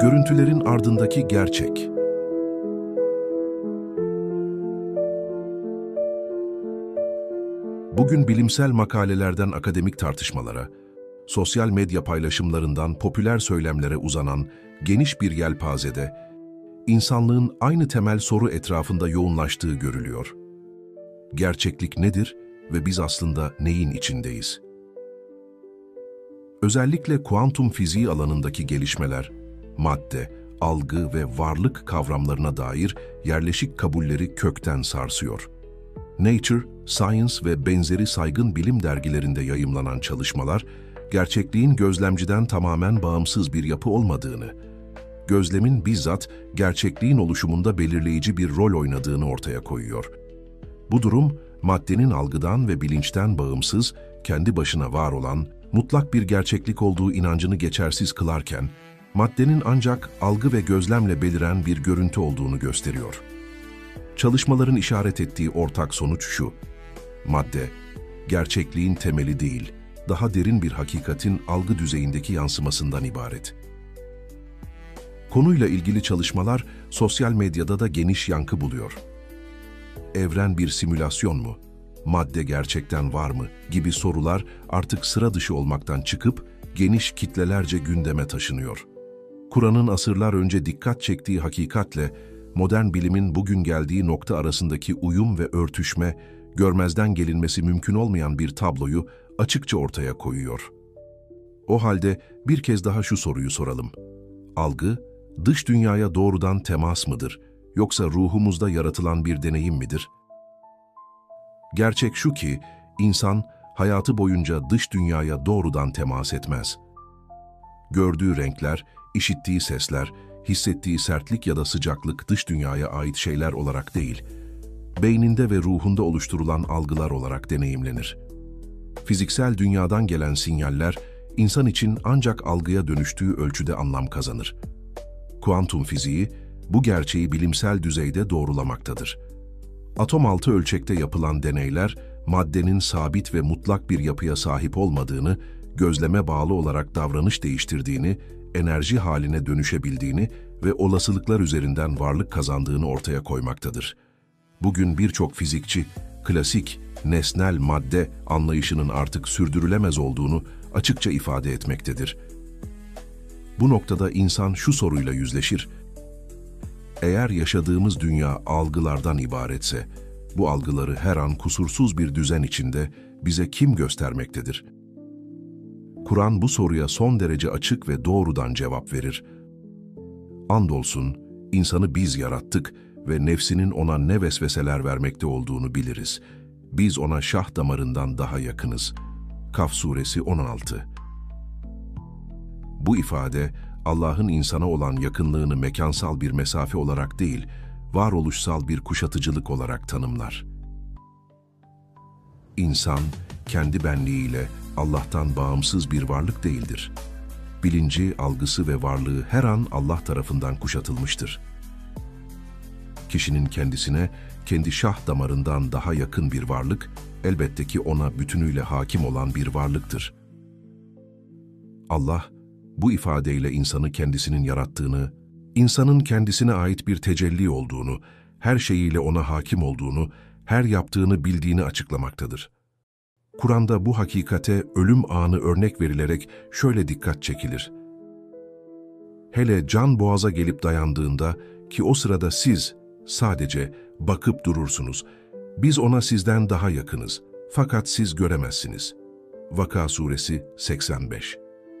Görüntülerin ardındaki gerçek. Bugün bilimsel makalelerden akademik tartışmalara, sosyal medya paylaşımlarından popüler söylemlere uzanan geniş bir yelpazede, insanlığın aynı temel soru etrafında yoğunlaştığı görülüyor. Gerçeklik nedir ve biz aslında neyin içindeyiz? Özellikle kuantum fiziği alanındaki gelişmeler, madde, algı ve varlık kavramlarına dair yerleşik kabulleri kökten sarsıyor. Nature, Science ve benzeri saygın bilim dergilerinde yayımlanan çalışmalar, gerçekliğin gözlemciden tamamen bağımsız bir yapı olmadığını, gözlemin bizzat gerçekliğin oluşumunda belirleyici bir rol oynadığını ortaya koyuyor. Bu durum, maddenin algıdan ve bilinçten bağımsız, kendi başına var olan, mutlak bir gerçeklik olduğu inancını geçersiz kılarken, maddenin ancak algı ve gözlemle beliren bir görüntü olduğunu gösteriyor. Çalışmaların işaret ettiği ortak sonuç şu: madde, gerçekliğin temeli değil, daha derin bir hakikatin algı düzeyindeki yansımasından ibaret. Konuyla ilgili çalışmalar sosyal medyada da geniş yankı buluyor. Evren bir simülasyon mu? Madde gerçekten var mı? Gibi sorular artık sıra dışı olmaktan çıkıp geniş kitlelerce gündeme taşınıyor. Kur'an'ın asırlar önce dikkat çektiği hakikatle modern bilimin bugün geldiği nokta arasındaki uyum ve örtüşme, görmezden gelinmesi mümkün olmayan bir tabloyu açıkça ortaya koyuyor. O halde bir kez daha şu soruyu soralım: algı, dış dünyaya doğrudan temas mıdır, yoksa ruhumuzda yaratılan bir deneyim midir? Gerçek şu ki, insan hayatı boyunca dış dünyaya doğrudan temas etmez. Gördüğü renkler, işittiği sesler, hissettiği sertlik ya da sıcaklık dış dünyaya ait şeyler olarak değil, beyninde ve ruhunda oluşturulan algılar olarak deneyimlenir. Fiziksel dünyadan gelen sinyaller, insan için ancak algıya dönüştüğü ölçüde anlam kazanır. Kuantum fiziği, bu gerçeği bilimsel düzeyde doğrulamaktadır. Atom altı ölçekte yapılan deneyler, maddenin sabit ve mutlak bir yapıya sahip olmadığını, gözleme bağlı olarak davranış değiştirdiğini, enerji haline dönüşebildiğini ve olasılıklar üzerinden varlık kazandığını ortaya koymaktadır. Bugün birçok fizikçi, klasik, nesnel madde anlayışının artık sürdürülemez olduğunu açıkça ifade etmektedir. Bu noktada insan şu soruyla yüzleşir: eğer yaşadığımız dünya algılardan ibaretse, bu algıları her an kusursuz bir düzen içinde bize kim göstermektedir? Kur'an bu soruya son derece açık ve doğrudan cevap verir. Andolsun, insanı biz yarattık ve nefsinin ona ne vesveseler vermekte olduğunu biliriz. Biz ona şah damarından daha yakınız. Kaf suresi 16. Bu ifade, Allah'ın insana olan yakınlığını mekansal bir mesafe olarak değil, varoluşsal bir kuşatıcılık olarak tanımlar. İnsan, kendi benliğiyle Allah'tan bağımsız bir varlık değildir. Bilinci, algısı ve varlığı her an Allah tarafından kuşatılmıştır. Kişinin kendisine, kendi şah damarından daha yakın bir varlık, elbette ki ona bütünüyle hakim olan bir varlıktır. Allah, bu ifadeyle insanı kendisinin yarattığını, insanın kendisine ait bir tecelli olduğunu, her şeyiyle ona hakim olduğunu, her yaptığını bildiğini açıklamaktadır. Kur'an'da bu hakikate ölüm anı örnek verilerek şöyle dikkat çekilir: hele can boğaza gelip dayandığında ki o sırada siz sadece bakıp durursunuz, biz ona sizden daha yakınız fakat siz göremezsiniz. Vaka suresi 85.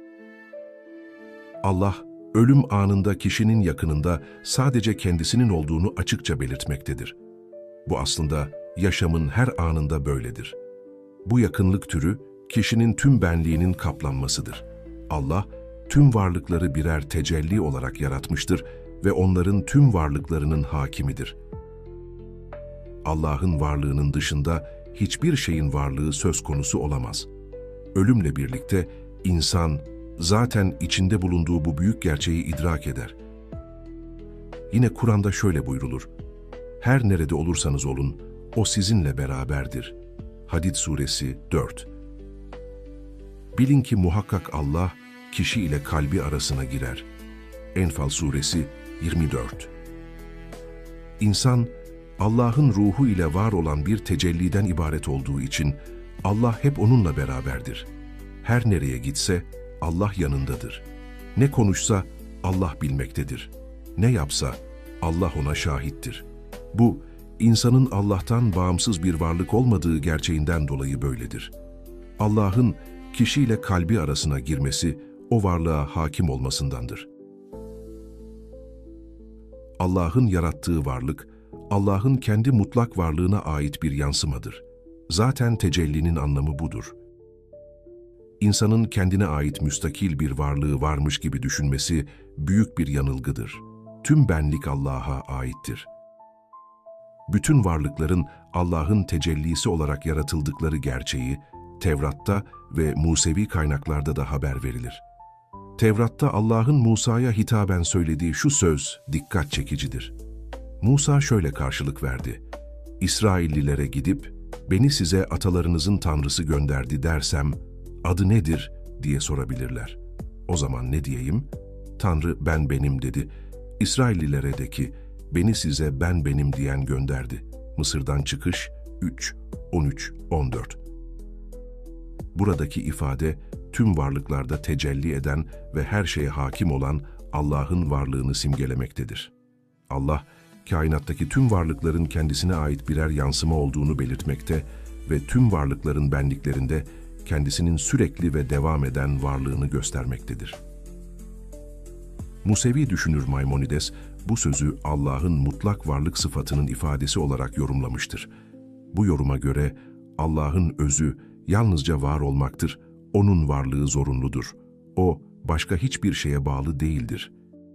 Allah, ölüm anında kişinin yakınında sadece kendisinin olduğunu açıkça belirtmektedir. Bu aslında yaşamın her anında böyledir. Bu yakınlık türü, kişinin tüm benliğinin kaplanmasıdır. Allah, tüm varlıkları birer tecelli olarak yaratmıştır ve onların tüm varlıklarının hakimidir. Allah'ın varlığının dışında hiçbir şeyin varlığı söz konusu olamaz. Ölümle birlikte insan zaten içinde bulunduğu bu büyük gerçeği idrak eder. Yine Kur'an'da şöyle buyrulur: her nerede olursanız olun, o sizinle beraberdir. Hadid suresi 4. Bilin ki muhakkak Allah, kişi ile kalbi arasına girer. Enfal Suresi 24. İnsan, Allah'ın ruhu ile var olan bir tecelliden ibaret olduğu için Allah hep onunla beraberdir. Her nereye gitse Allah yanındadır. Ne konuşsa Allah bilmektedir. Ne yapsa Allah ona şahittir. Bu, insanın Allah'tan bağımsız bir varlık olmadığı gerçeğinden dolayı böyledir. Allah'ın kişiyle kalbi arasına girmesi, o varlığa hakim olmasındandır. Allah'ın yarattığı varlık, Allah'ın kendi mutlak varlığına ait bir yansımadır. Zaten tecellinin anlamı budur. İnsanın kendine ait müstakil bir varlığı varmış gibi düşünmesi büyük bir yanılgıdır. Tüm benlik Allah'a aittir. Bütün varlıkların Allah'ın tecellisi olarak yaratıldıkları gerçeği Tevrat'ta ve Musevi kaynaklarda da haber verilir. Tevrat'ta Allah'ın Musa'ya hitaben söylediği şu söz dikkat çekicidir. Musa şöyle karşılık verdi: İsraillilere gidip, beni size atalarınızın Tanrısı gönderdi dersem, adı nedir diye sorabilirler. O zaman ne diyeyim? Tanrı ben benim dedi. İsraillilere de ki, beni size ben benim diyen gönderdi. Mısır'dan Çıkış 3, 13, 14. Buradaki ifade, tüm varlıklarda tecelli eden ve her şeye hakim olan Allah'ın varlığını simgelemektedir. Allah, kainattaki tüm varlıkların kendisine ait birer yansıma olduğunu belirtmekte ve tüm varlıkların benliklerinde kendisinin sürekli ve devam eden varlığını göstermektedir. Musevi düşünür Maimonides, bu sözü Allah'ın mutlak varlık sıfatının ifadesi olarak yorumlamıştır. Bu yoruma göre Allah'ın özü yalnızca var olmaktır, onun varlığı zorunludur. O, başka hiçbir şeye bağlı değildir.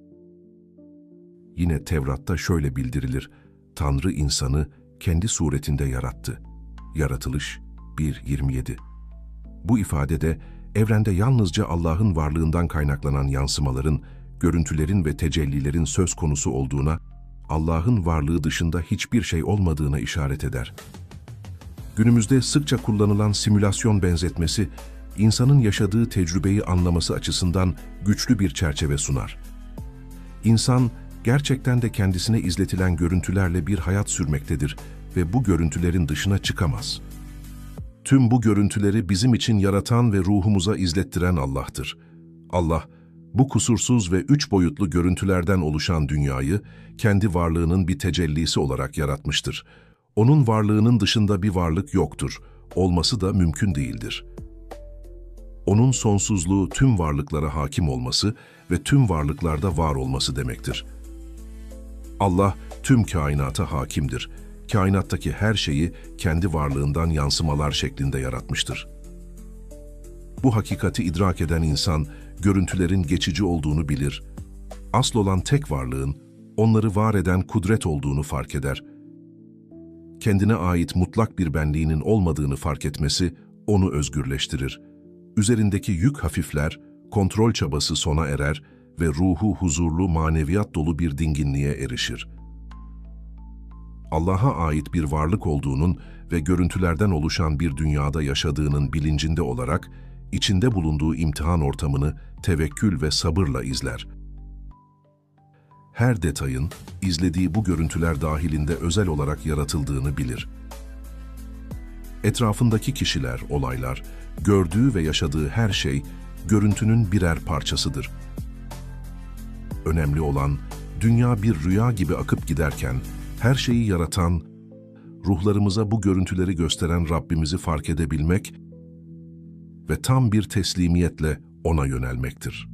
Yine Tevrat'ta şöyle bildirilir: Tanrı insanı kendi suretinde yarattı. Yaratılış 1.27. Bu ifadede evrende yalnızca Allah'ın varlığından kaynaklanan yansımaların, görüntülerin ve tecellilerin söz konusu olduğuna, Allah'ın varlığı dışında hiçbir şey olmadığına işaret eder. Günümüzde sıkça kullanılan simülasyon benzetmesi, insanın yaşadığı tecrübeyi anlaması açısından güçlü bir çerçeve sunar. İnsan, gerçekten de kendisine izletilen görüntülerle bir hayat sürmektedir ve bu görüntülerin dışına çıkamaz. Tüm bu görüntüleri bizim için yaratan ve ruhumuza izlettiren Allah'tır. Allah, bu kusursuz ve üç boyutlu görüntülerden oluşan dünyayı kendi varlığının bir tecellisi olarak yaratmıştır. Onun varlığının dışında bir varlık yoktur, olması da mümkün değildir. Onun sonsuzluğu tüm varlıklara hakim olması ve tüm varlıklarda var olması demektir. Allah tüm kainata hakimdir. Kainattaki her şeyi kendi varlığından yansımalar şeklinde yaratmıştır. Bu hakikati idrak eden insan, görüntülerin geçici olduğunu bilir. Asıl olan tek varlığın, onları var eden kudret olduğunu fark eder. Kendine ait mutlak bir benliğinin olmadığını fark etmesi onu özgürleştirir. Üzerindeki yük hafifler, kontrol çabası sona erer ve ruhu huzurlu, maneviyat dolu bir dinginliğe erişir. Allah'a ait bir varlık olduğunun ve görüntülerden oluşan bir dünyada yaşadığının bilincinde olarak, içinde bulunduğu imtihan ortamını tevekkül ve sabırla izler. Her detayın, izlediği bu görüntüler dahilinde özel olarak yaratıldığını bilir. Etrafındaki kişiler, olaylar, gördüğü ve yaşadığı her şey, görüntünün birer parçasıdır. Önemli olan, dünya bir rüya gibi akıp giderken, her şeyi yaratan, ruhlarımıza bu görüntüleri gösteren Rabbimizi fark edebilmek ve tam bir teslimiyetle ona yönelmektir.